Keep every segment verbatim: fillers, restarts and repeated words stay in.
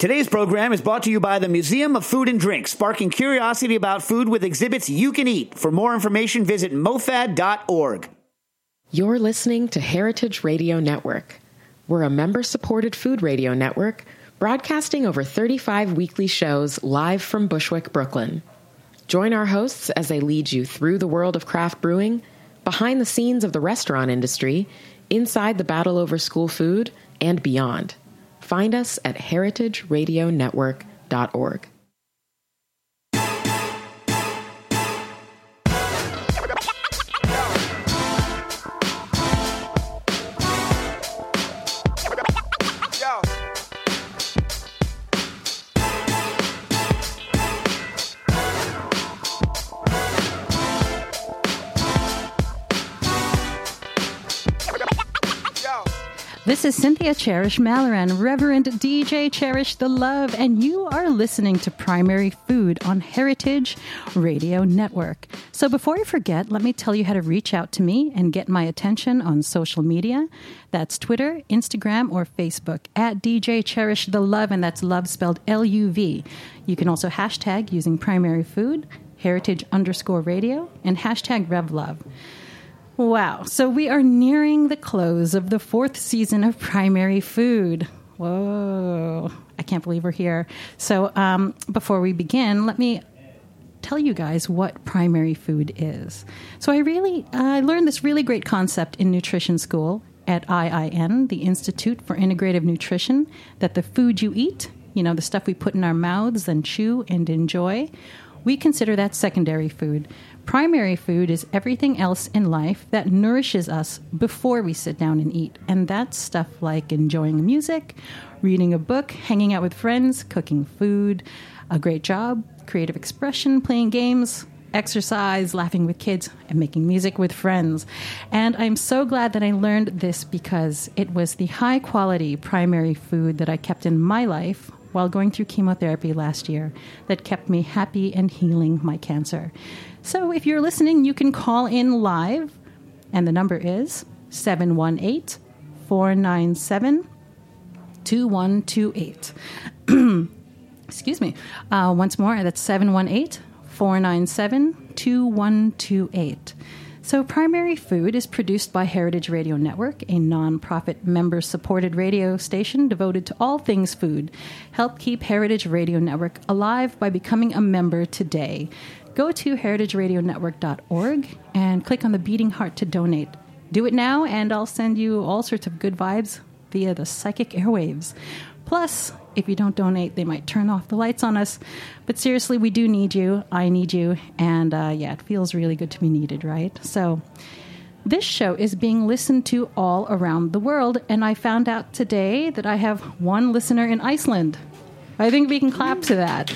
Today's program is brought to you by the Museum of Food and Drink, sparking curiosity about food with exhibits you can eat. For more information, visit mofad dot org. You're listening to Heritage Radio Network. We're a member-supported food radio network broadcasting over thirty-five weekly shows live from Bushwick, Brooklyn. Join our hosts as they lead you through the world of craft brewing, behind the scenes of the restaurant industry, inside the battle over school food, and beyond. Find us at heritage radio network dot org. This is Cynthia Cherish Malloran, Reverend D J Cherish the Love, and you are listening to Primary Food on Heritage Radio Network. So before I forget, let me tell you how to reach out to me and get my attention on social media. That's Twitter, Instagram, or Facebook at D J Cherish the Love, and that's love spelled L U V. You can also hashtag using Primary Food, Heritage underscore radio, and hashtag RevLove. Wow. So we are nearing the close of the fourth season of Primary Food. Whoa. I can't believe we're here. So um, before we begin, let me tell you guys what primary food is. So I really uh, I learned this really great concept in nutrition school at I I N, the Institute for Integrative Nutrition, that the food you eat, you know, the stuff we put in our mouths and chew and enjoy, we consider that secondary food. Primary food is everything else in life that nourishes us before we sit down and eat. And that's stuff like enjoying music, reading a book, hanging out with friends, cooking food, a great job, creative expression, playing games, exercise, laughing with kids, and making music with friends. And I'm so glad that I learned this because it was the high-quality primary food that I kept in my life while going through chemotherapy last year that kept me happy and healing my cancer. So if you're listening, you can call in live, and the number is seven one eight, four nine seven, two one two eight. Excuse me. Uh, once more, that's seven one eight, four nine seven, two one two eight. So Primary Food is produced by Heritage Radio Network, a nonprofit member-supported radio station devoted to all things food. Help keep Heritage Radio Network alive by becoming a member today. Go to heritage radio network dot org and click on the beating heart to donate. Do it now, and I'll send you all sorts of good vibes via the psychic airwaves. Plus, if you don't donate, they might turn off the lights on us. But seriously, we do need you. I need you. And uh, yeah, it feels really good to be needed, right? So this show is being listened to all around the world. And I found out today that I have one listener in Iceland. I think we can clap to that.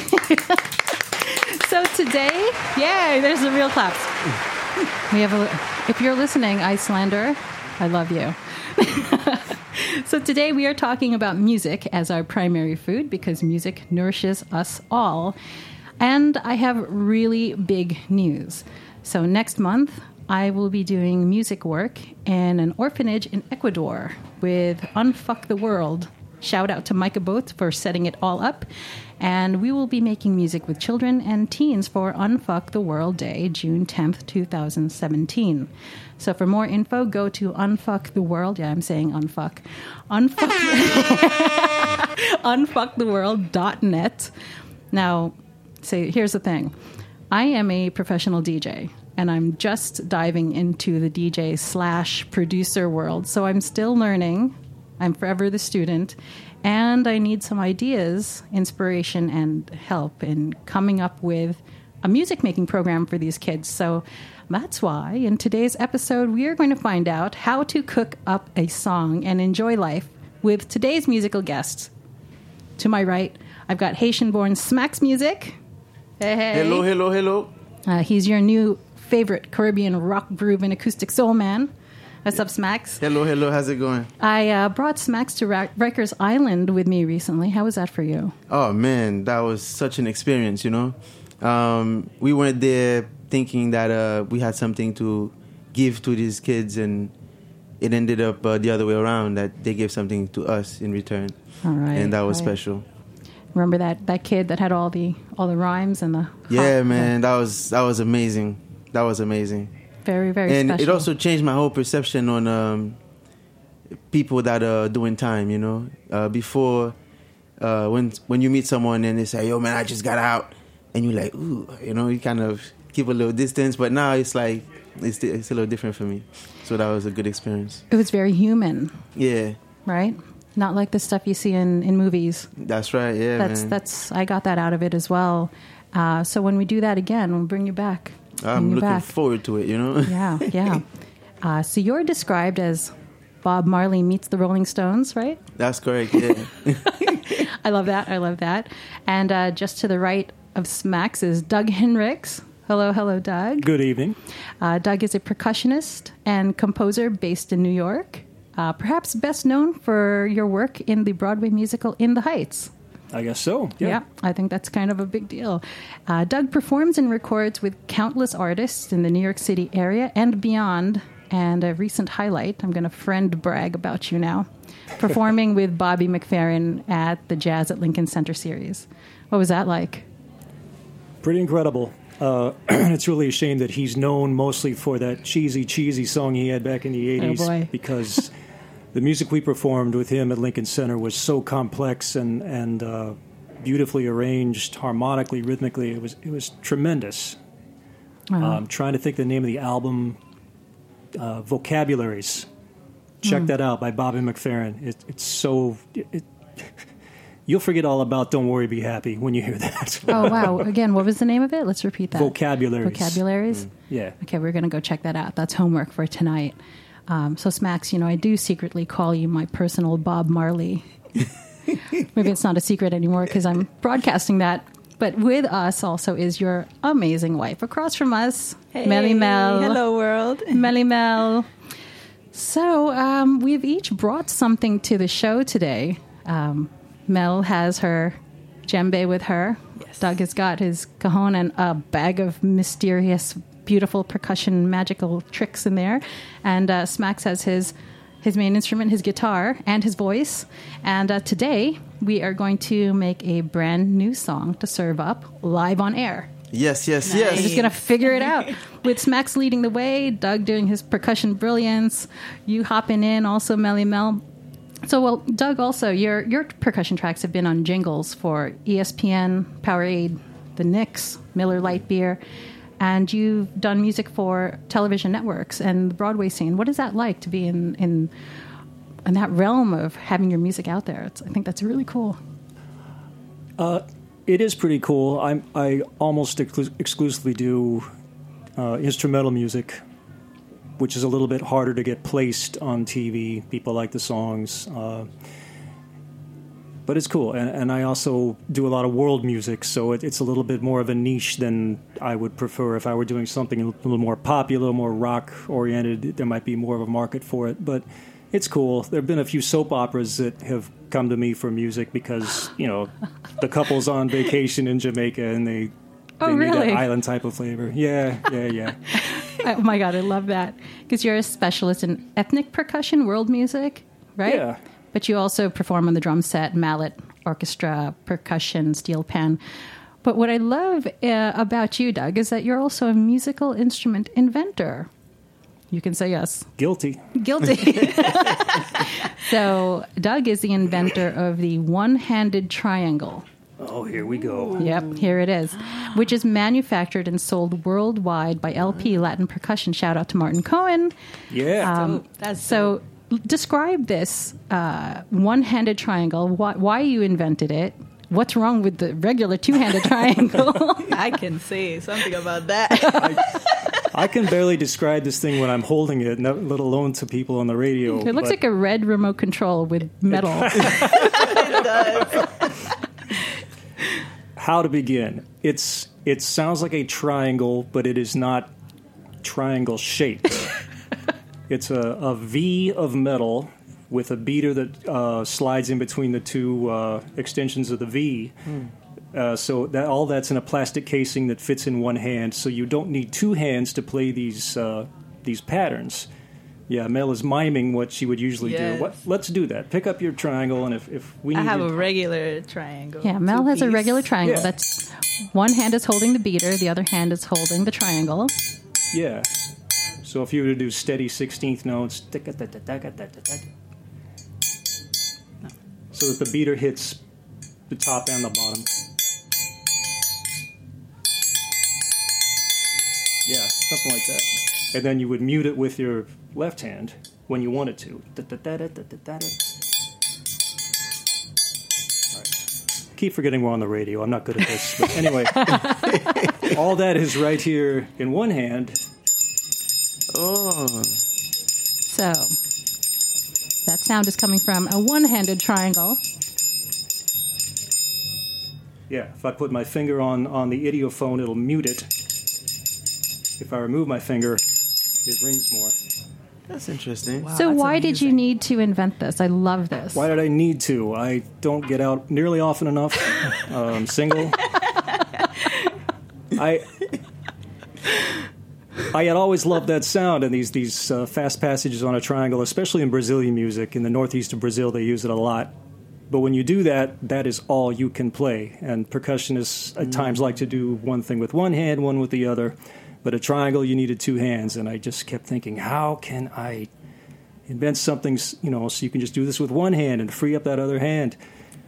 So today, yay, there's the real claps. We have a, if you're listening, Icelander, I love you. So today we are talking about music as our primary food because music nourishes us all. And I have really big news. So next month, I will be doing music work in an orphanage in Ecuador with Unfuck the World. Shout out to Micah Both for setting it all up. And we will be making music with children and teens for Unfuck the World Day, June tenth, twenty seventeen. So for more info, go to Unfuck the World. Yeah, I'm saying unfuck. Unfuck, unfuck the world dot net. Now, so here's the thing. I am a professional D J, and I'm just diving into the D J slash producer world. So I'm still learning. I'm forever the student. And I need some ideas, inspiration, and help in coming up with a music-making program for these kids. So that's why in today's episode, we are going to find out how to cook up a song and enjoy life with today's musical guests. To my right, I've got Haitian-born Smacks Music. Hey, hey. Hello, hello, hello. Uh, he's your new favorite Caribbean rock groove and acoustic soul man. What's up, Smacks? Hello, hello. How's it going? I uh, brought Smacks to Ra- Rikers Island with me recently. How was that for you? Oh, man, that was such an experience, you know. Um, we went there thinking that uh, we had something to give to these kids, and it ended up uh, the other way around, that they gave something to us in return. All right. And that was right. special. Remember that, that kid that had all the all the rhymes and the Yeah, hot, man, that was that was amazing. That was amazing. Very, very and special. it also changed my whole perception on um, people that are doing time. You know, uh, before uh, when when you meet someone and they say, "Yo, man, I just got out," and you're like, "Ooh," you know, you kind of keep a little distance. But now it's like it's it's a little different for me. So that was a good experience. It was very human. Yeah. Right. Not like the stuff you see in, in movies. That's right. Yeah, That's man. that's. I got that out of it as well. Uh, so when we do that again, we'll bring you back. Bring I'm you looking back. forward to it. You know. Yeah, yeah. Uh, so you're described as Bob Marley meets the Rolling Stones, right? That's correct. Yeah. I love that. I love that. And uh, just to the right of Smax is Doug Henricks. Hello, hello, Doug. Good evening. Uh, Doug is a percussionist and composer based in New York. Uh, perhaps best known for your work in the Broadway musical In the Heights. I guess so. Yeah. I think that's kind of a big deal. Uh, Doug performs and records with countless artists in the New York City area and beyond. And a recent highlight, I'm going to friend brag about you now, performing with Bobby McFerrin at the Jazz at Lincoln Center series. What was that like? Pretty incredible. Uh, it's really a shame that he's known mostly for that cheesy, cheesy song he had back in the eighties. Oh, boy. Because the music we performed with him at Lincoln Center was so complex and and uh, beautifully arranged, harmonically, rhythmically. It was it was tremendous. Uh-huh. I'm trying to think the name of the album. Uh, Vocabularies. Check Mm. that out by Bobby McFerrin. It, it's so. It, it, you'll forget all about "Don't Worry, Be Happy" when you hear that. Oh, wow. Again, what was the name of it? Let's repeat that. Vocabularies. Vocabularies? Yeah. Okay, we're going to go check that out. That's homework for tonight. Um, so, Smax, you know, I do secretly call you my personal Bob Marley. Maybe it's not a secret anymore because I'm broadcasting that. But with us also is your amazing wife. Across from us, Hey, Melly Mel. hello, world. Melly Mel. So um, we've each brought something to the show today. Um, Mel has her djembe with her. Yes. Doug has got his cajon and a bag of mysterious, beautiful percussion, magical tricks in there. And uh, Smax has his his main instrument, his guitar, and his voice. And uh, today we are going to make a brand new song to serve up live on air. Yes. Yes. Nice. We're Yes. just going to figure it out. With Smax leading the way, Doug doing his percussion brilliance, you hopping in, also Melly Mel. So, well, Doug, also, your your percussion tracks have been on jingles for E S P N, Powerade, the Knicks, Miller Lite Beer, and you've done music for television networks and the Broadway scene. What is that like to be in in, in that realm of having your music out there? It's, I think that's really cool. Uh, it is pretty cool. I'm, I almost exclu- exclusively do uh, instrumental music, which is a little bit harder to get placed on T V. People like the songs. Uh, but it's cool. And, and I also do a lot of world music, so it, it's a little bit more of a niche than I would prefer. If I were doing something a little more poppy, a little more rock-oriented, there might be more of a market for it. But it's cool. There have been a few soap operas that have come to me for music because, you know, the couple's on vacation in Jamaica and they, Oh, they need really? that island type of flavor. Yeah, yeah, yeah. Oh my God, I love that. Because you're a specialist in ethnic percussion, world music, right? Yeah. But you also perform on the drum set, mallet, orchestra, percussion, steel pan. But what I love uh, about you, Doug, is that you're also a musical instrument inventor. You can say yes. Guilty. Guilty. So Doug is the inventor of the one-handed triangle. Oh, here we go. Yep, here it is, which is manufactured and sold worldwide by L P Latin Percussion. Shout out to Martin Cohen. Yeah. Um, That's so describe this uh, one-handed triangle, why, why you invented it, what's wrong with the regular two-handed triangle. I can say something about that. I can barely describe this thing when I'm holding it, no- let alone to people on the radio. It looks but like a red remote control with metal. It does. how to begin. It's it sounds like a triangle, but it is not triangle shaped. It's a, a V of metal with a beater that uh, slides in between the two uh, extensions of the V. Hmm. Uh, so that all that's in a plastic casing that fits in one hand. So you don't need two hands to play these uh, these patterns. Yeah, Mel is miming what she would usually Yes. do. What? Let's do that. Pick up your triangle, and if, if we need I have you- a regular triangle. Yeah, Mel has a two-piece. regular triangle. Yeah. That's one hand is holding the beater, the other hand is holding the triangle. Yeah. So if you were to do steady sixteenth notes, so that the beater hits the top and the bottom. Yeah, something like that. And then you would mute it with your left hand when you wanted to. All right. Keep forgetting we're on the radio. I'm not good at this. But anyway, all that is right here in one hand. Oh, So that sound is coming from a one-handed triangle. Yeah, if I put my finger on, on the idiophone, it'll mute it. If I remove my finger, it rings more. that's interesting. Wow, So that's why did you amazing. need to invent this? I love this. Why did I need to? I don't get out nearly often enough. Um, single. I I had always loved that sound and these these uh, fast passages on a triangle, especially in Brazilian music. In the northeast of Brazil, they use it a lot. But when you do that, that is all you can play. And percussionists at times like to do one thing with one hand, one with the other. But a triangle, you needed two hands. And I just kept thinking, how can I invent something, you know, so you can just do this with one hand and free up that other hand?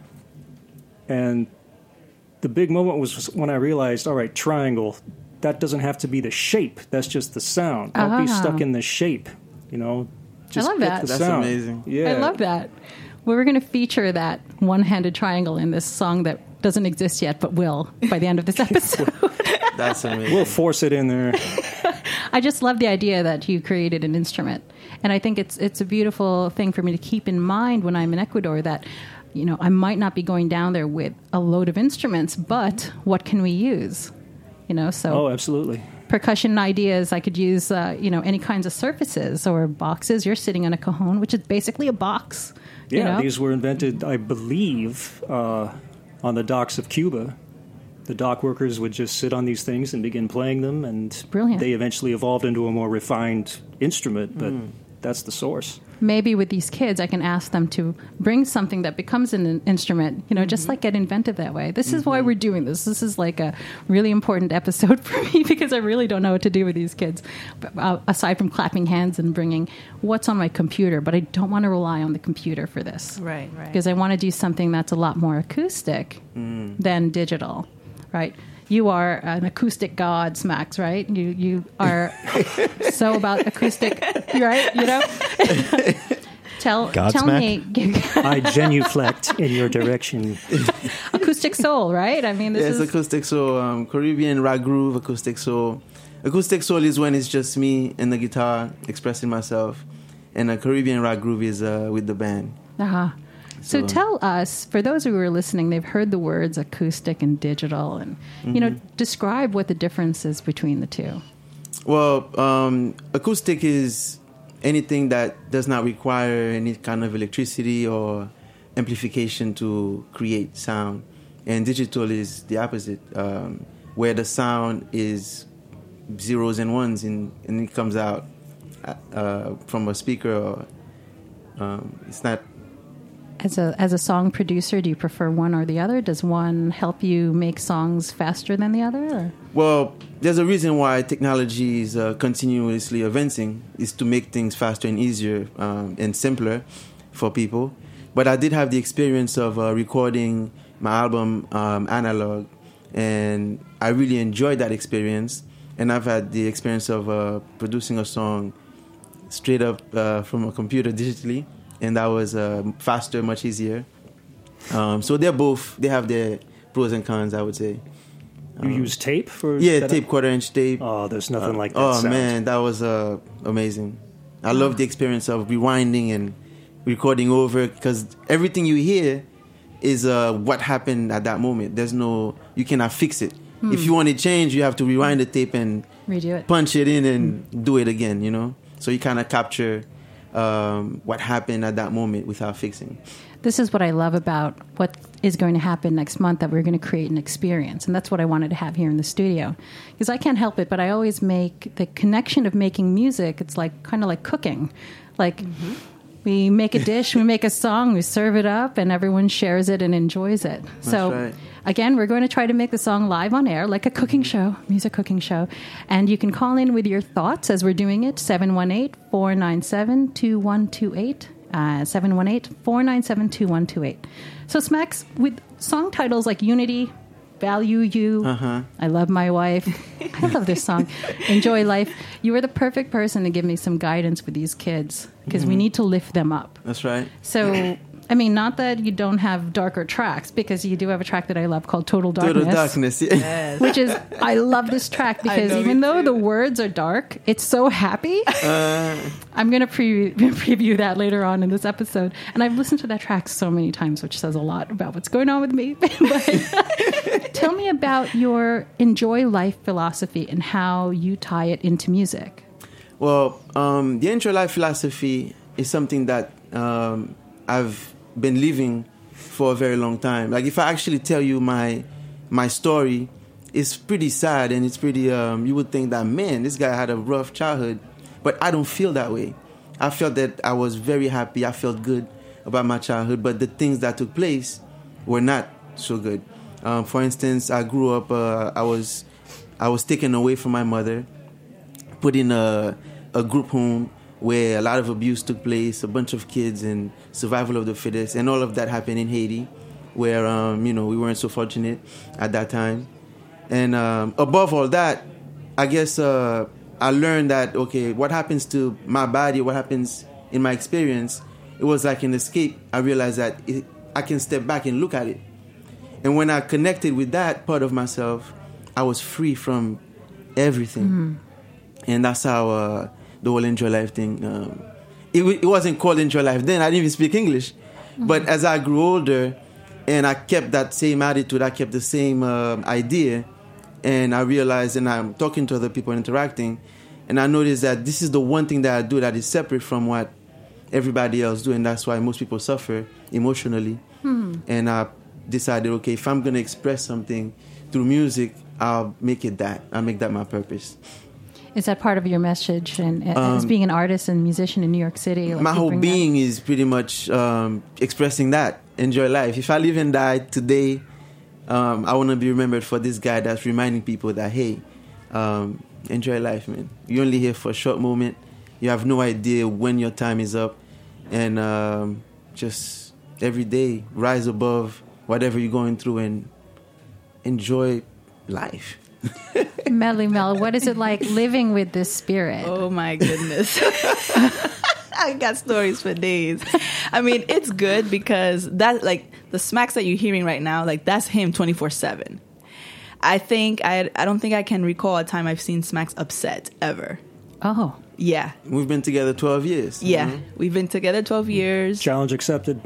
And the big moment was when I realized, all right, triangle, that doesn't have to be the shape. That's just the sound. Don't be Ah. stuck in the shape, you know. Just love get that. the That's sound. amazing. Yeah. I love that. Well, we're going to feature that one-handed triangle in this song that doesn't exist yet, but will by the end of this episode. That's amazing. We'll force it in there. I just love the idea that you created an instrument, and I think it's it's a beautiful thing for me to keep in mind when I'm in Ecuador. That, you know, I might not be going down there with a load of instruments, but what can we use? You know, so Oh, absolutely. percussion ideas. I could use, uh, you know, any kinds of surfaces or boxes. You're sitting on a cajon, which is basically a box. Yeah, you know? these were invented, I believe, uh, on the docks of Cuba. The dock workers would just sit on these things and begin playing them, and Brilliant. they eventually evolved into a more refined instrument, but that's the source. Maybe with these kids, I can ask them to bring something that becomes an in- instrument, you know, just like get inventive that way. This is why we're doing this. This is like a really important episode for me because I really don't know what to do with these kids, but, uh, aside from clapping hands and bringing what's on my computer. But I don't want to rely on the computer for this. Right, right. Because I want to do something that's a lot more acoustic than digital, right? You are an acoustic god, Smax, right? You you are so about acoustic, right? You know. tell tell me, I genuflect in your direction. acoustic soul, right? I mean, this Yes, is acoustic soul, um, Caribbean rock groove, acoustic soul. Acoustic soul is when it's just me and the guitar expressing myself, and a Caribbean rock groove is uh, with the band. uh-huh. So So- tell us, for those who are listening, they've heard the words acoustic and digital, and you know, describe what the difference is between the two. Well, um, acoustic is anything that does not require any kind of electricity or amplification to create sound. And digital is the opposite, um, where the sound is zeros and ones and, and it comes out uh, from a speaker. Or, um, it's not... As a as a song producer, do you prefer one or the other? Does one help you make songs faster than the other? Or? Well, there's a reason why technology is uh, continuously advancing, is to make things faster and easier um, and simpler for people. But I did have the experience of uh, recording my album um, analog, and I really enjoyed that experience. And I've had the experience of uh, producing a song straight up uh, from a computer digitally, and that was uh, faster, much easier. Um, so they're both, they have their pros and cons, I would say. You use tape for Yeah, that? tape, quarter inch tape. Oh, there's nothing like that Oh sound. man, that was uh, amazing. I love the experience of rewinding and recording over, because everything you hear is uh, what happened at that moment. There's no, you cannot fix it. If you want to change, you have to rewind the tape and Redo it. punch it in and do it again, you know? So you kind of capture um, what happened at that moment without fixing. this is what I love about what is going to happen next month, that we're going to create an experience. And that's what I wanted to have here in the studio. Because I can't help it, but I always make the connection of making music. It's like kind of like cooking. Like mm-hmm. we make a dish, we make a song, we serve it up, and everyone shares it and enjoys it. That's so right. Again, we're going to try to make the song live on air, like a cooking show, music cooking show. And you can call in with your thoughts as we're doing it, seven one eight, four nine seven, two one two eight, uh, seven one eight, four nine seven, two one two eight. So, Smacks, with song titles like Unity, Value You, uh-huh. I Love My Wife, I love this song, Enjoy Life, you are the perfect person to give me some guidance with these kids, because mm-hmm. we need to lift them up. That's right. So... I mean, not that you don't have darker tracks, because you do have a track that I love called Total Darkness. Total Darkness, yeah. Yes. Which is, I love this track because even though the words are dark, it's so happy. Uh, I'm going to pre- preview that later on in this episode. And I've listened to that track so many times, which says a lot about what's going on with me. But tell me about your enjoy life philosophy and how you tie it into music. Well, um, the enjoy life philosophy is something that um, I've been living for a very long time. Like, if I actually tell you my my story, it's pretty sad, and it's pretty um you would think that, man, this guy had a rough childhood, but I don't feel that way. I felt that I was very happy. I felt good about my childhood, but the things that took place were not so good. Um, for instance, I grew up uh, I was I was taken away from my mother, put in a a group home where a lot of abuse took place, a bunch of kids, and survival of the fittest, and all of that happened in Haiti, where, um, you know, we weren't so fortunate at that time. And um, above all that, I guess uh, I learned that, okay, what happens to my body, what happens in my experience, it was like an escape. I realized that it, I can step back and look at it. And when I connected with that part of myself, I was free from everything. Mm-hmm. And that's how... Uh, the whole Enjoy Life thing. Um, it, it wasn't called Enjoy Life then. I didn't even speak English. Mm-hmm. But as I grew older and I kept that same attitude, I kept the same uh, idea, and I realized, and I'm talking to other people, interacting, and I noticed that this is the one thing that I do that is separate from what everybody else do, and that's why most people suffer emotionally. Mm-hmm. And I decided, okay, if I'm going to express something through music, I'll make it that. I'll make that my purpose. Is that part of your message? And um, as being an artist and musician in New York City, like my whole being that? is pretty much um, expressing that. Enjoy life. If I live and die today, um, I want to be remembered for this guy that's reminding people that, hey, um, enjoy life, man. You're only here for a short moment. You have no idea when your time is up, and um, just every day rise above whatever you're going through and enjoy life. Melly Mel, what is it like living with this spirit? Oh my goodness. I got stories for days. I mean, it's good because that, like, the smacks that you're hearing right now, like, that's him twenty-four seven. I think, I I don't think I can recall a time I've seen Smacks upset, ever. Oh. Yeah. We've been together twelve years. Yeah. Mm-hmm. We've been together twelve years. Challenge accepted.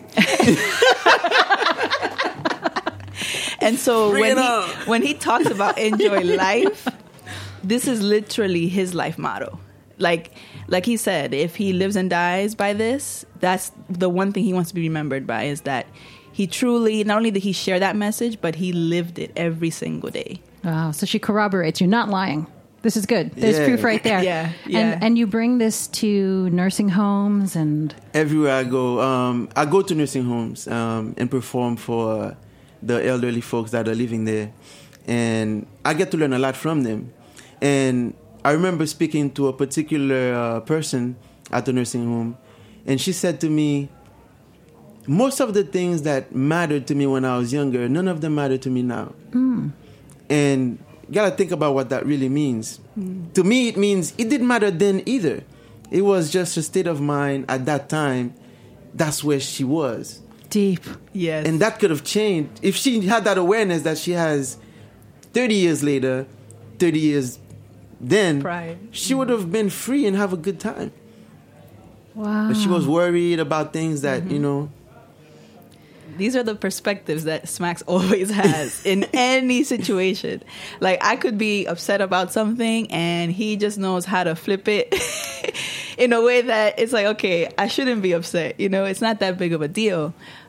And so Bring when he, when he talks about enjoy life, this is literally his life motto. Like, like he said, if he lives and dies by this, that's the one thing he wants to be remembered by, is that he truly, not only did he share that message, but he lived it every single day. Wow. So she corroborates. You're not lying. This is good. There's yeah. proof right there. Yeah, yeah. And, and you bring this to nursing homes and... Everywhere I go, um, I go to nursing homes um, and perform for... Uh, the elderly folks that are living there, and I get to learn a lot from them. And I remember speaking to a particular uh, person at the nursing home, and she said to me, most of the things that mattered to me when I was younger, none of them matter to me now. Mm. And you gotta think about what that really means. Mm. To me, it means it didn't matter then either. It was just a state of mind at that time. That's where she was. Deep. Yes. And that could have changed if she had that awareness that she has thirty years later, thirty years then, Pride. She would have been free and have a good time. Wow. But she was worried about things that, mm-hmm. you know. These are the perspectives that Smacks always has in any situation. Like, I could be upset about something and he just knows how to flip it in a way that it's like, okay, I shouldn't be upset. You know, it's not that big of a deal.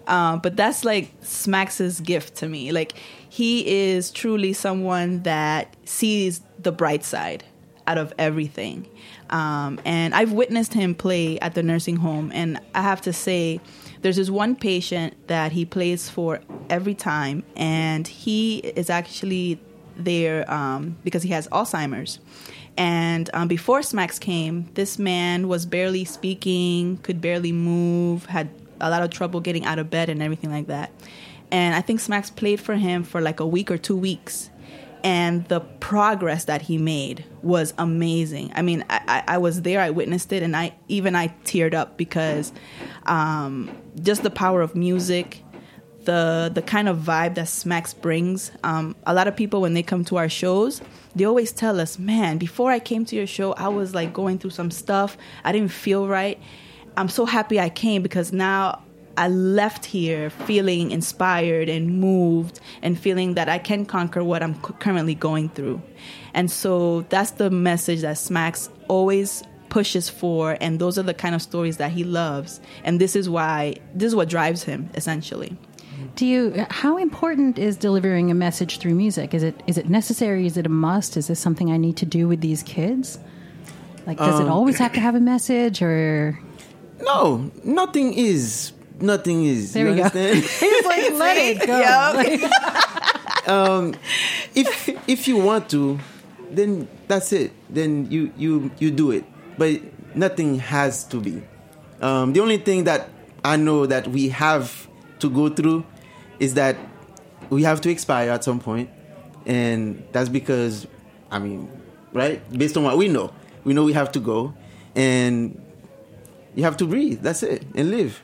Uh, but that's like Smax's gift to me. Like, he is truly someone that sees the bright side out of everything. Um, and I've witnessed him play at the nursing home. And I have to say, there's this one patient that he plays for every time. And he is actually there um, because he has Alzheimer's. And um, before Smax came, this man was barely speaking, could barely move, had a lot of trouble getting out of bed and everything like that. And I think Smax played for him for like a week or two weeks. And the progress that he made was amazing. I mean, I, I, I was there, I witnessed it, and I even I teared up because um, just the power of music, the the kind of vibe that Smax brings. Um, a lot of people, when they come to our shows, they always tell us, man, before I came to your show, I was like going through some stuff. I didn't feel right. I'm so happy I came because now I left here feeling inspired and moved and feeling that I can conquer what I'm c- currently going through. And so that's the message that Smax always pushes for, and those are the kind of stories that he loves. And this is why, this is what drives him, essentially. Do you? How important is delivering a message through music? Is it is it necessary? Is it a must? Is this something I need to do with these kids? Like, does um, it always have to have a message, or? No, nothing is. Nothing is. There you we understand? go. He's like, let it go. Like, um, if if you want to, then that's it. Then you you you do it. But nothing has to be. Um, the only thing that I know that we have to go through is that we have to expire at some point, and that's because, I mean, right? Based on what we know, we know we have to go, and you have to breathe. That's it, and live.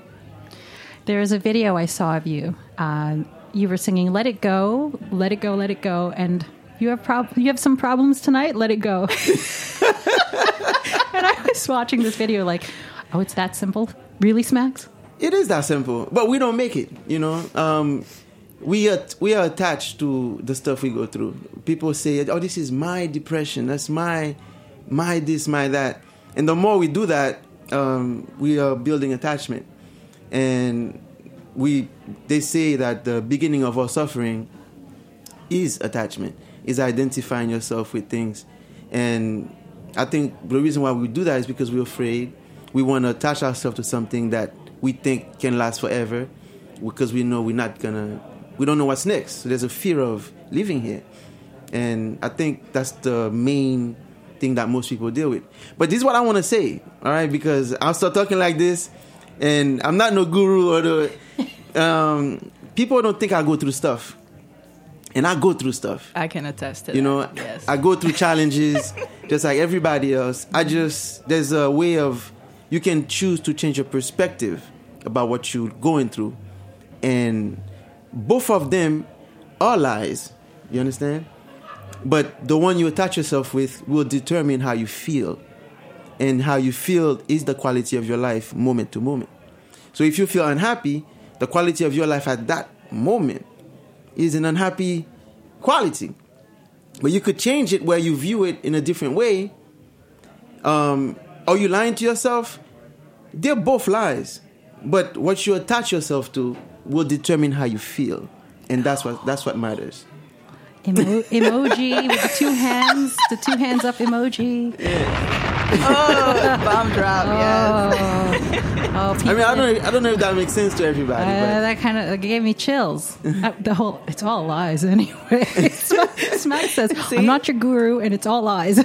There is a video I saw of you. Uh, you were singing "Let It Go, Let It Go, Let It Go," and you have prob- you have some problems tonight. Let it go. And I was watching this video, like, oh, it's that simple, really, Smax? It is that simple, but we don't make it. You know, um, we are we are attached to the stuff we go through. People say, "Oh, this is my depression. That's my my this, my that." And the more we do that, um, we are building attachment. And we they say that the beginning of our suffering is attachment, is identifying yourself with things. And I think the reason why we do that is because we're afraid. We want to attach ourselves to something that we think can last forever, because we know we're not gonna, we don't know what's next. So there's a fear of living here. And I think that's the main thing that most people deal with. But this is what I want to say, all right? Because I'll start talking like this, and I'm not no guru or the, um, people don't think I go through stuff. And I go through stuff. I can attest to you that. know, yes. I go through challenges just like everybody else. I just, there's a way of, you can choose to change your perspective about what you're going through. And both of them are lies. You understand? But the one you attach yourself with will determine how you feel. And how you feel is the quality of your life moment to moment. So if you feel unhappy, the quality of your life at that moment is an unhappy quality. But you could change it where you view it in a different way. Um, are you lying to yourself? They're both lies. But what you attach yourself to will determine how you feel. And that's what that's what matters. Emo- emoji with the two hands, the two hands up emoji. Yeah. Oh, bomb drop, yes. Oh, I mean, I don't, I don't know if that makes sense to everybody. Uh, but. that kind of gave me chills. uh, the whole, it's all lies anyway. Smack says, See? I'm not your guru, and it's all lies.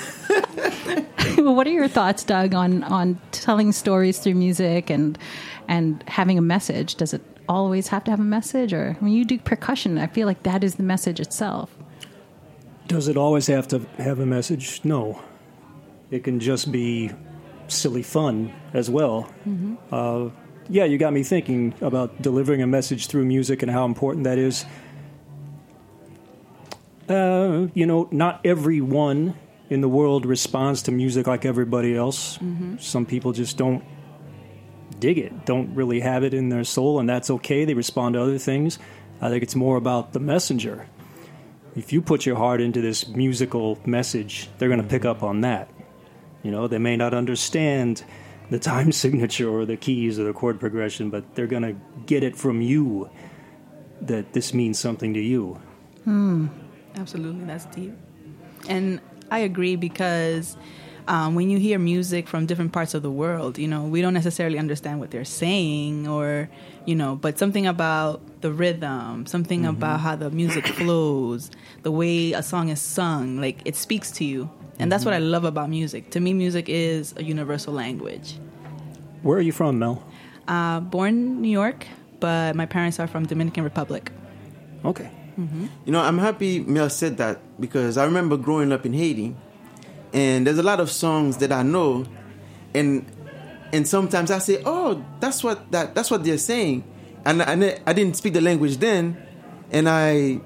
Well, what are your thoughts, Doug, on, on telling stories through music and and having a message? Does it always have to have a message? Or when you do percussion, I feel like that is the message itself. Does it always have to have a message? No. It can just be silly fun as well. Mm-hmm. Uh, yeah, you got me thinking about delivering a message through music and how important that is. Uh, you know, not everyone in the world responds to music like everybody else. Mm-hmm. Some people just don't dig it, don't really have it in their soul, and that's okay. They respond to other things. I think it's more about the messenger. If you put your heart into this musical message, they're going to pick up on that. You know, they may not understand the time signature or the keys or the chord progression, but they're going to get it from you that this means something to you. Hmm. Absolutely, that's deep. And I agree because um, when you hear music from different parts of the world, you know, we don't necessarily understand what they're saying or, you know, but something about the rhythm, something mm-hmm. about how the music flows, the way a song is sung, like it speaks to you. And that's what I love about music. To me, music is a universal language. Where are you from, Mel? Uh, born in New York, but my parents are from Dominican Republic. Okay. Mm-hmm. You know, I'm happy Mel said that because I remember growing up in Haiti, and there's a lot of songs that I know, and and sometimes I say, oh, that's what that that's what they're saying, and and I didn't speak the language then, and I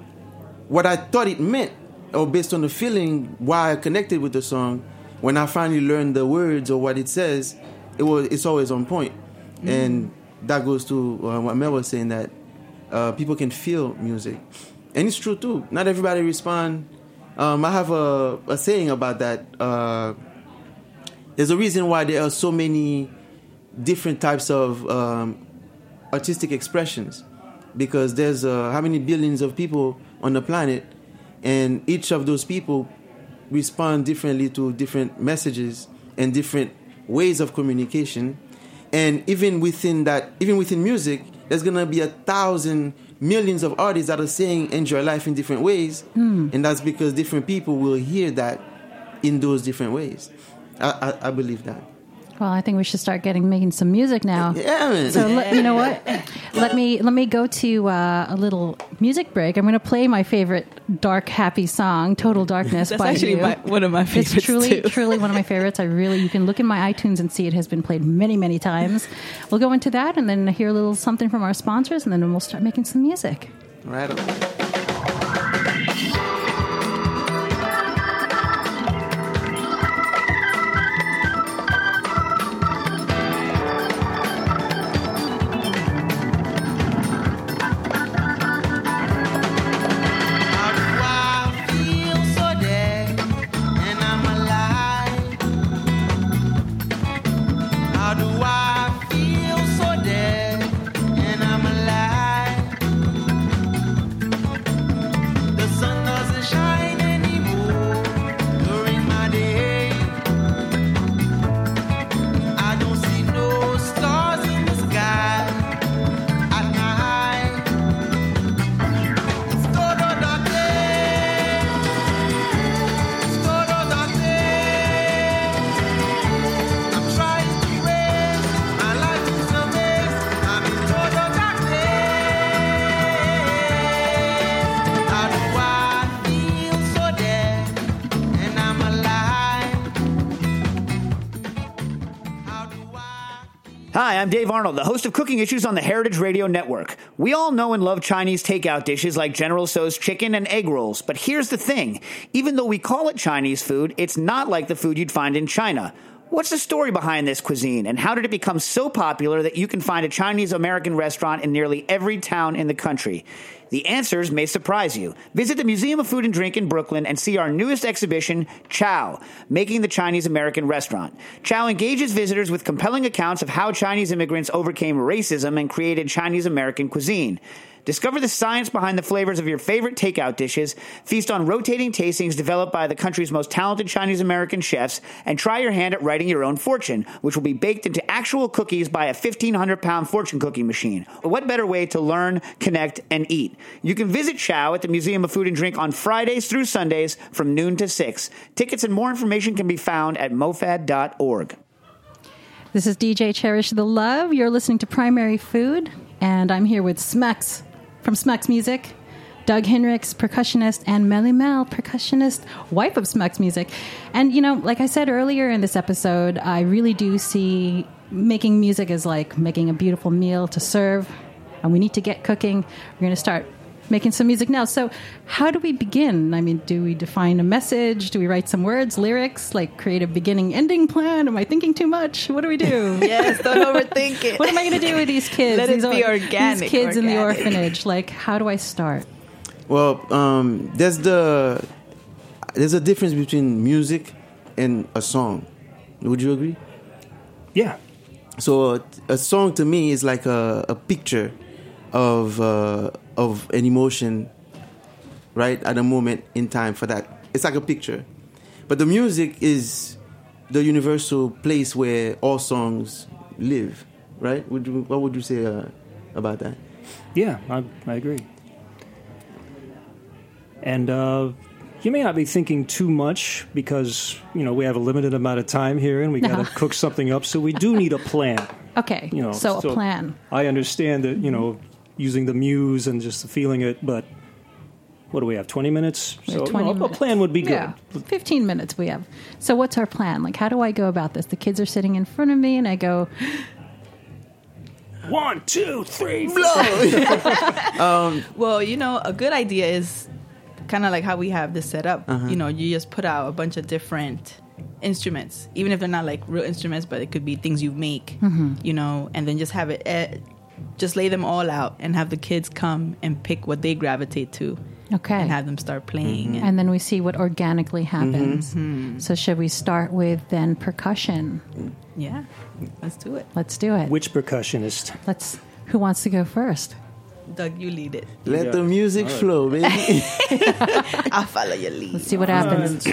what I thought it meant, or based on the feeling why I connected with the song, when I finally learned the words or what it says, it was it's always on point, mm. and that goes to uh, what Mel was saying, that uh, people can feel music, and it's true too. Not everybody respond. Um, I have a, a saying about that. Uh, there's a reason why there are so many different types of um, artistic expressions, because there's uh, how many billions of people on the planet, and each of those people respond differently to different messages and different ways of communication. And even within that, even within music, there's gonna be a thousand millions of artists that are saying enjoy life in different ways, mm. and that's because different people will hear that in those different ways. I, I, I believe that. Well, I think we should start getting making some music now. Yeah, man. So let, you know what? Let me let me go to uh, a little music break. I'm going to play my favorite dark, happy song, "Total Darkness" That's by actually you. my, one of my favorites. It's truly, too. truly one of my favorites. I really, you can look in my iTunes and see it has been played many, many times. We'll go into that and then hear a little something from our sponsors, and then we'll start making some music. Right on. Hi, I'm Dave Arnold, the host of Cooking Issues on the Heritage Radio Network. We all know and love Chinese takeout dishes like General Tso's chicken and egg rolls. But here's the thing. Even though we call it Chinese food, it's not like the food you'd find in China. What's the story behind this cuisine, and how did it become so popular that you can find a Chinese-American restaurant in nearly every town in the country? The answers may surprise you. Visit the Museum of Food and Drink in Brooklyn and see our newest exhibition, Chow, Making the Chinese-American Restaurant. Chow engages visitors with compelling accounts of how Chinese immigrants overcame racism and created Chinese-American cuisine. Discover the science behind the flavors of your favorite takeout dishes, feast on rotating tastings developed by the country's most talented Chinese-American chefs, and try your hand at writing your own fortune, which will be baked into actual cookies by a fifteen hundred pound fortune cookie machine. What better way to learn, connect, and eat? You can visit Chow at the Museum of Food and Drink on Fridays through Sundays from noon to six. Tickets and more information can be found at mofad dot org. This is D J Cherish the Love. You're listening to Primary Food, and I'm here with Smex from Smex Music, Doug Hinrichs, percussionist, and Melly Mel, percussionist, wife of Smex Music. And, you know, like I said earlier in this episode, I really do see making music as like making a beautiful meal to serve, and we need to get cooking. We're going to start making some music now. So how do we begin? I mean, do we define a message? Do we write some words, lyrics, like create a beginning ending plan? Am I thinking too much? What do we do? Yes, don't overthink it. What am I going to do with these kids? Let it these be or- organic. These kids organic. in the orphanage. Like, how do I start? Well, um, there's the there's a difference between music and a song. Would you agree? Yeah. So a song to me is like a, a picture of uh, of an emotion, right, at a moment in time for that. It's like a picture. But the music is the universal place where all songs live, right? Would you, what would you say uh, about that? Yeah, I, I agree. And uh, you may not be thinking too much because, you know, we have a limited amount of time here and we got to cook something up. So we do need a plan. Okay, You know, so, a plan. I understand that, you know, using the muse and just feeling it, but what do we have, twenty minutes? We have So twenty you know, minutes. a plan would be good. Yeah, fifteen minutes we have. So what's our plan? Like, how do I go about this? The kids are sitting in front of me and I go, One, two, three, four. Well, you know, a good idea is kind of like how we have this set up. Uh-huh. You know, you just put out a bunch of different instruments, even if they're not like real instruments, but it could be things you make, Mm-hmm. you know, and then just have it, uh, just lay them all out and have the kids come and pick what they gravitate to. okay. And have them start playing. And And then we see what organically happens. Mm-hmm. So should we start with then percussion? yeah, let's do it. Let's do it. Which percussionist? Let's. Who wants to go first? Doug, you lead it. Let Yeah. the music flow, baby. I'll follow your lead. Let's see what happens.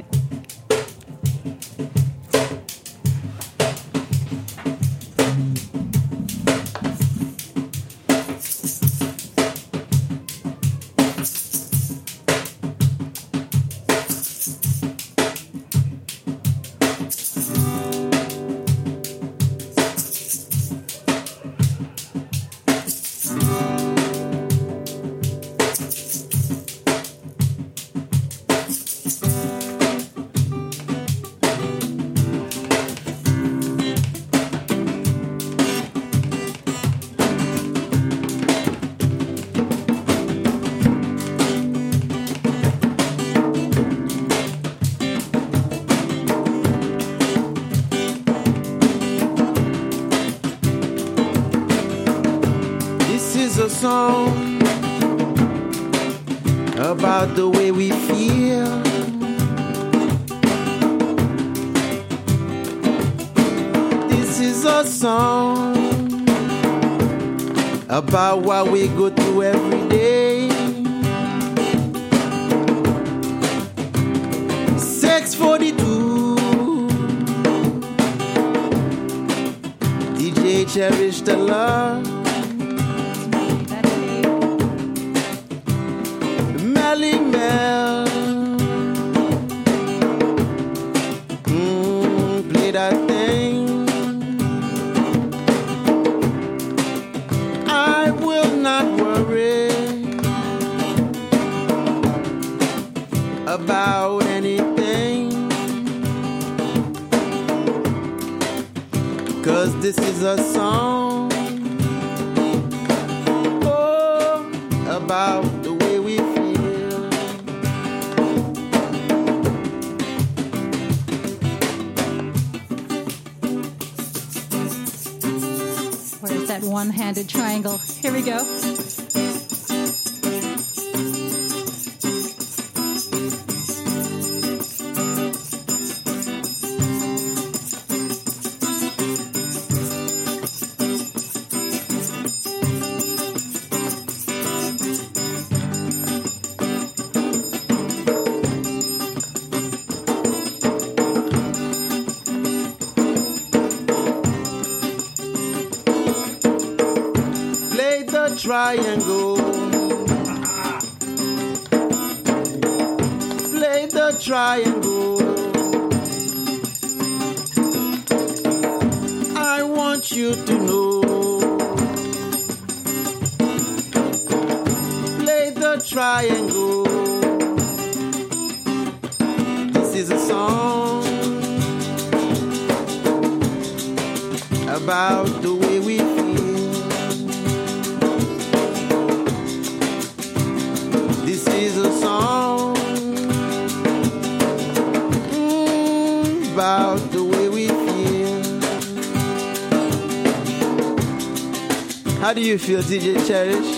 This is a song about the way we feel. This is a song about what we go through every day. six forty-two D J Cherish the Love. Melly Mel, mm, play that thing. I will not worry about anything, 'cause this is a song, oh, about the way we feel. Where's that one-handed triangle? Here we go. Play the triangle. Play the triangle. I want you to know. Play the triangle. This is a song about the way we feel. This is a song mm, about the way we feel. How do you feel, D J Cherish?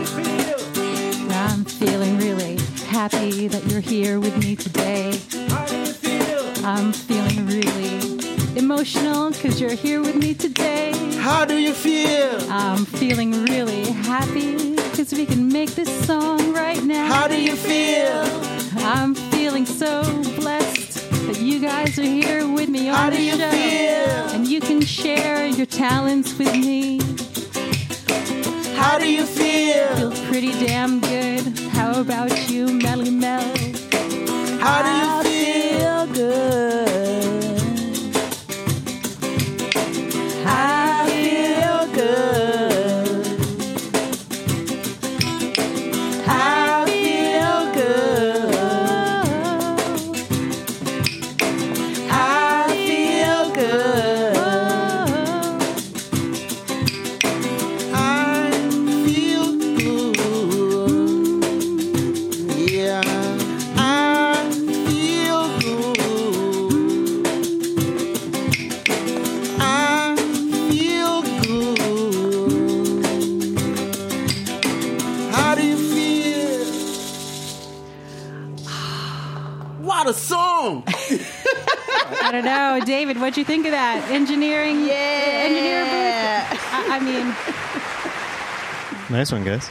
I'm feeling really happy that you're here with me today. How do you feel? I'm feeling really emotional because you're here with me today. How do you feel? I'm feeling really happy because we can make this song right now. How do you feel? I'm feeling so blessed that you guys are here with me on How the do you show. feel? And you can share your talents with me. How do you feel? Feel pretty damn good. How about you, Melly Mel? How do you feel? Good. I feel good. I feel good. I feel good. I feel good. Yeah, I feel good. I feel good. How do you feel? What a song! I don't know. David, what'd you think of that? Engineering? Yeah. Engineer booth? I, I mean, Nice one, guys.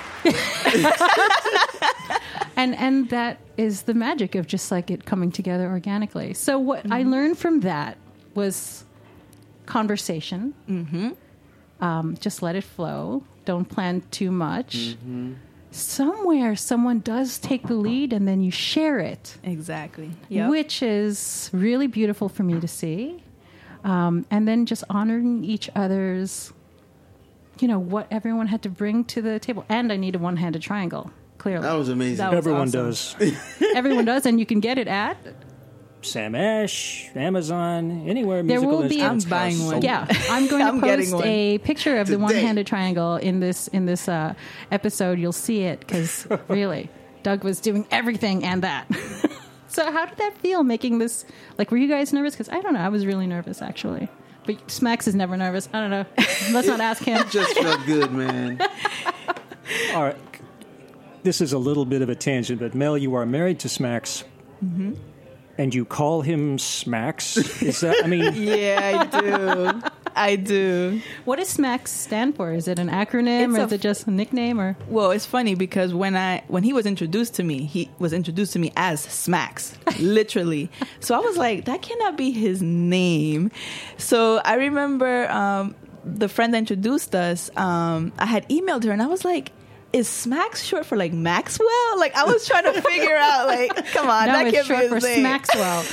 and and that is the magic of just like it coming together organically. So what I learned from that was conversation. Mm-hmm. Um, just let it flow. Don't plan too much. Mm-hmm. Somewhere someone does take the lead and then you share it. Exactly. Yep. Which is really beautiful for me to see. Um, and then just honoring each other's, you know, what everyone had to bring to the table. And I need a one-handed triangle, clearly. That was amazing. That was Everyone awesome. does. Everyone does, and you can get it at... Sam Ash, Amazon, anywhere There musical will be a- instruments I'm buying cost one. sold. Yeah, I'm going to I'm getting post one. a picture of the Today. one-handed triangle in this in this uh, episode. You'll see it, because really, Doug was doing everything and that. So how did that feel, making this? Like, were you guys nervous? Because I don't know, I was really nervous, actually. But Smacks is never nervous. I don't know. Let's not ask him. Just felt good, man. All right. This is a little bit of a tangent, but Mel, you are married to Smacks. Mm-hmm. And you call him Smacks? Is that, I mean... Yeah, I do. I do. What does Smacks stand for? Is it an acronym, It's or a is it just a nickname? Or Well, it's funny because when I when he was introduced to me, he was introduced to me as Smacks, literally. So I was like, that cannot be his name. So I remember um, the friend that introduced us. Um, I had emailed her and I was like, is Smacks short for like Maxwell? Like I was trying to figure out, like, come on, no, that it's can't short be for his name. Smaxwell.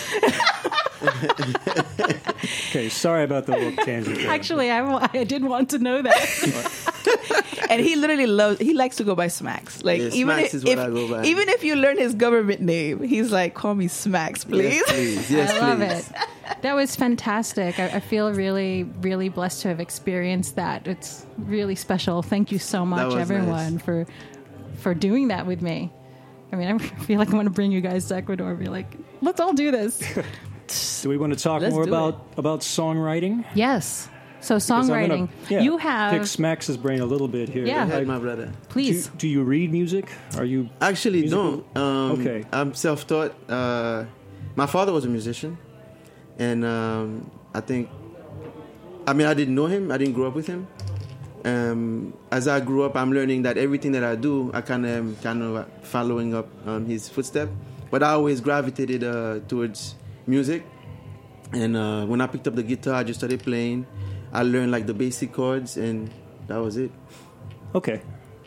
Okay, sorry about the little tangent there. Actually, I, wa- I did want to know that. And he literally loves. He likes to go by Smacks. Like Yeah, even Smacks if, is what if- I go by. even if you learn his government name, he's like, call me Smacks, please. Yes, please. Yes, I love please. it. That was fantastic. I, I feel really, really blessed to have experienced that. It's really special. Thank you so much, was everyone, nice. for for doing that with me. I mean, I feel like I want to bring you guys to Ecuador and be like, let's all do this. Do we want to talk Let's more do about, about songwriting? Yes. So 'Cause I'm gonna- songwriting. yeah, You have, pick Smacks' brain a little bit here. Yeah. Go ahead, Like, my brother. do, please. do you read music? Are you Actually, musical? no. Um, Okay. I'm self-taught. Uh, my father was a musician, and um, I think, I mean, I didn't know him. I didn't grow up with him. Um, as I grew up, I'm learning that everything that I do, I kind of am kind of following up um, his footsteps. But I always gravitated uh, towards music. And uh, when I picked up the guitar, I just started playing. I learned like the basic chords, and that was it. Okay.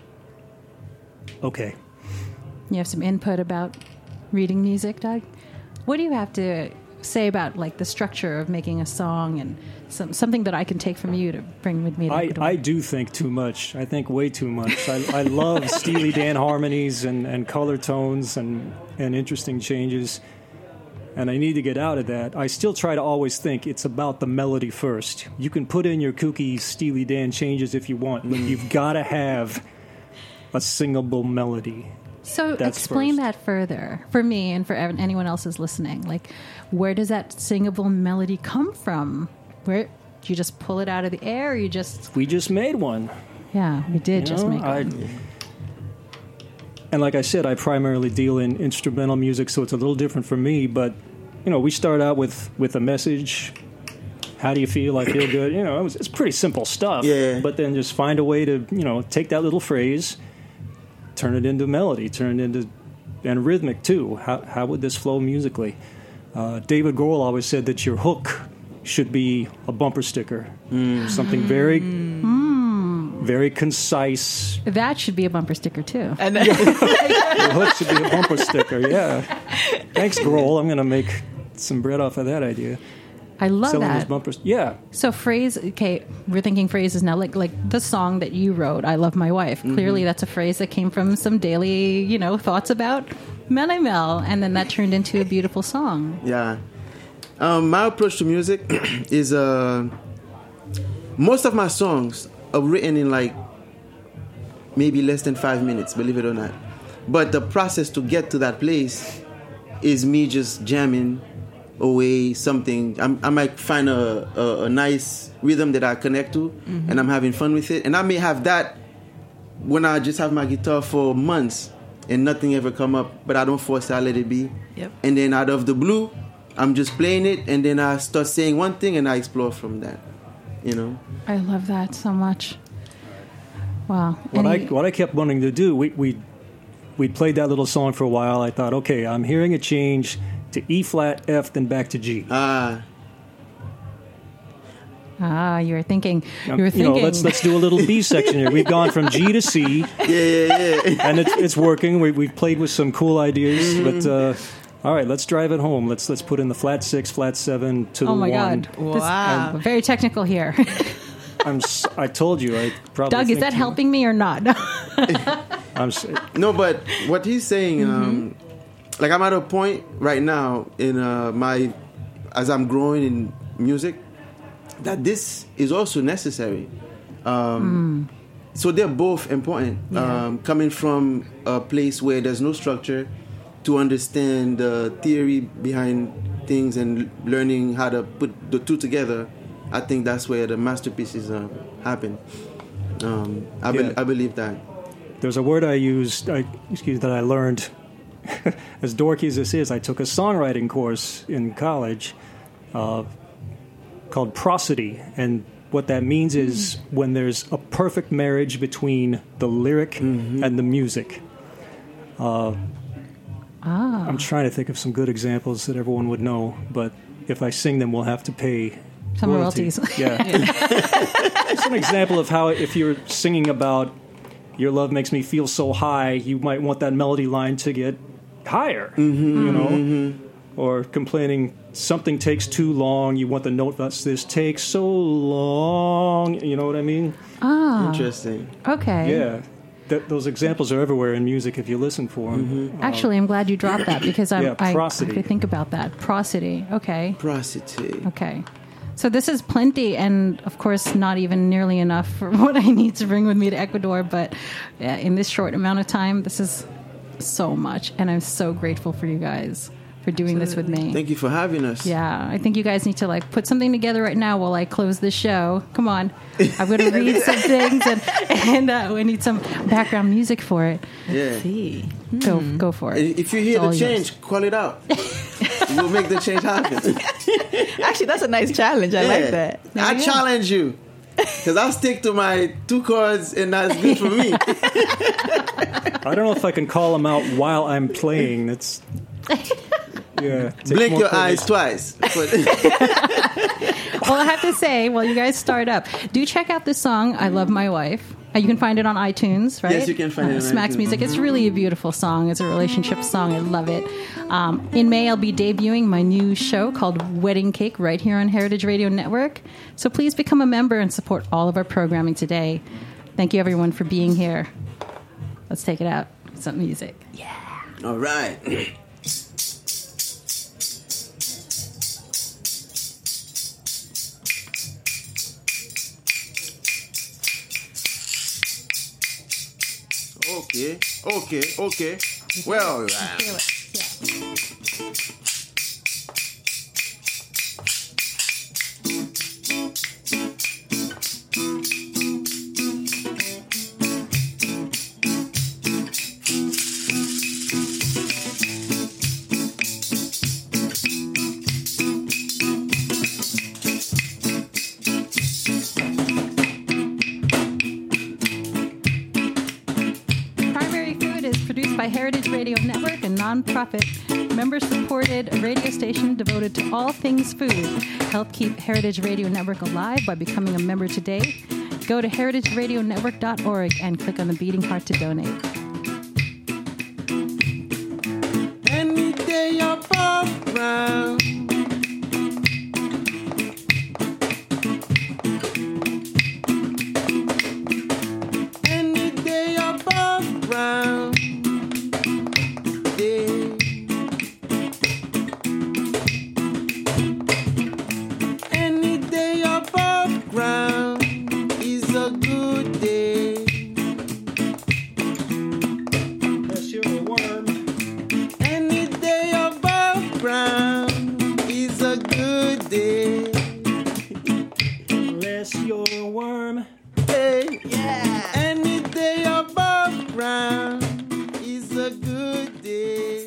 Okay. You have some input about reading music, Doug? What do you have to say about like the structure of making a song and some, something that I can take from you to bring with me to I, Ecuador? I do think too much. I think way too much. I, I love Steely Dan harmonies and, and color tones and, and interesting changes. And I need to get out of that. I still try to always think it's about the melody first. You can put in your kooky Steely Dan changes if you want, but you've got to have a singable melody. So That's explain first. that further for me and for ev- anyone else who's listening. Like, where does that singable melody come from? Where do you just pull it out of the air? Or you just We just made one. yeah, we did You just know, make I- it. And like I said, I primarily deal in instrumental music, so it's a little different for me. But, you know, we start out with, with a message, how do you feel? I feel good. You know, it was, it's pretty simple stuff. Yeah. But then just find a way to, you know, take that little phrase, turn it into melody, turn it into, and rhythmic too. How how would this flow musically? Uh, David Grohl always said that your hook should be a bumper sticker, mm. something very, mm. very concise. That should be a bumper sticker too. And then Your hook should be a bumper sticker. Yeah. Thanks, Grohl. I'm going to make some bread off of that idea. I love Selling that. those bumpers. Yeah. So phrase, okay, we're thinking phrases now, like like the song that you wrote, I Love My Wife. Mm-hmm. Clearly that's a phrase that came from some daily, you know, thoughts about Mel Mel, and then that turned into a beautiful song. Yeah. Um, my approach to music is, uh, most of my songs are written in like maybe less than five minutes, believe it or not. But the process to get to that place is me just jamming away something. I'm, I might find a, a, a nice rhythm that I connect to, mm-hmm. and I'm having fun with it. And I may have that when I just have my guitar for months and nothing ever come up, but I don't force it, I let it be. Yep. And then out of the blue, I'm just playing it, and then I start saying one thing, and I explore from that. You know. I love that so much. Wow. What Any- I what I kept wanting to do, we we we played that little song for a while. I thought, okay, I'm hearing a change to E flat, F, then back to G. Ah. Ah, you were thinking. Um, You were thinking. You know, let's let's do a little B section here. We've gone from G to C. Yeah, yeah, yeah. And it's it's working. We we've played with some cool ideas, Mm-hmm. but uh, all right, let's drive it home. Let's let's put in the flat six, flat seven to Oh the my one. God! Wow. This, very technical here. I'm s- I told you. I probably. Doug, is think that you- helping me or not? I'm. s- No, but what he's saying, um, like I'm at a point right now in uh, my, as I'm growing in music, that this is also necessary. Um, mm. So they're both important. Yeah. Um, coming from a place where there's no structure, to understand the theory behind things and learning how to put the two together, I think that's where the masterpieces uh, happen. Um, I, be- Yeah. I believe that. There's a word I used, I, excuse that I learned, as dorky as this is, I took a songwriting course in college uh, called prosody. And what that means is when there's a perfect marriage between the lyric mm-hmm. and the music. Uh, ah. I'm trying to think of some good examples that everyone would know, but if I sing them, we'll have to pay Some royalty. royalties. Yeah. It's an example of how if you're singing about your love makes me feel so high, you might want that melody line to get higher, Mm-hmm, you know? mm-hmm. Or complaining something takes too long, you want the note that's this takes so long, you know what I mean? Ah. Interesting. Okay. Yeah. Th- those examples are everywhere in music if you listen for them. Mm-hmm. Actually, I'm glad you dropped that because I'm, Yeah, I have prosody. to think about that. Prosody. Okay. Prosody. Okay. So this is plenty, and of course, not even nearly enough for what I need to bring with me to Ecuador. But yeah, in this short amount of time, this is so much, and I'm so grateful for you guys for doing this with me. Thank you for having us. Yeah, I think you guys need to like put something together right now while I close this show. Come on, I'm going to read some things, and and uh, we need some background music for it. Yeah. See. Go go for it. If you hear It's all the change, yours. call it out. We'll make the change happen. Actually, that's a nice challenge. I Yeah. like that. I challenge you. Because I'll stick to my two chords, and that's good for me. I don't know if I can call them out while I'm playing. That's yeah. takes Blink more your courage. eyes twice. But Well, I have to say, while you guys start up, do check out this song, I Love My Wife. Uh, you can find it on iTunes, right? Yes, you can find it on Smacks iTunes. Music. It's really a beautiful song. It's a relationship song. I love it. Um, in May, I'll be debuting my new show called Wedding Cake right here on Heritage Radio Network. So please become a member and support all of our programming today. Thank you, everyone, for being here. Let's take it out. Some music. all right. Okay, okay, okay. Well, uh, by Heritage Radio Network, a nonprofit, member-supported radio station devoted to all things food. Help keep Heritage Radio Network alive by becoming a member today. Go to heritage radio network dot org and click on the beating heart to donate. Any day above ground. Any day above ground. Yeah. Any day above ground is a good day. Unless you're a worm. Any day above ground is a good day. Unless you're a worm. Hey, yeah. Any day above ground is a good day.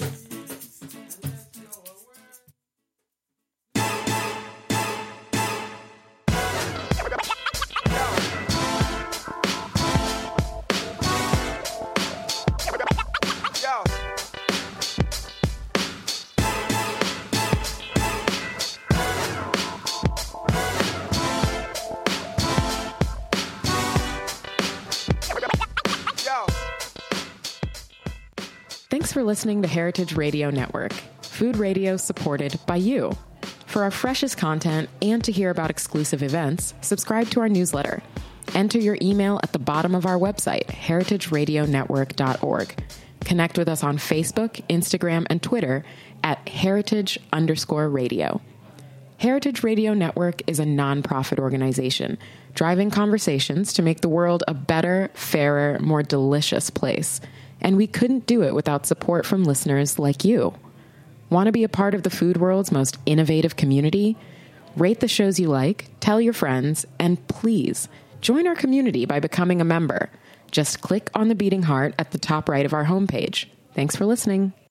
Thanks for listening to Heritage Radio Network, food radio supported by you. For our freshest content and to hear about exclusive events, subscribe to our newsletter. Enter your email at the bottom of our website, heritage radio network dot org. Connect with us on Facebook, Instagram, and Twitter at heritage underscore radio. Heritage Radio Network is a nonprofit organization driving conversations to make the world a better, fairer, more delicious place. And we couldn't do it without support from listeners like you. Want to be a part of the food world's most innovative community? Rate the shows you like, tell your friends, and please join our community by becoming a member. Just click on the beating heart at the top right of our homepage. Thanks for listening.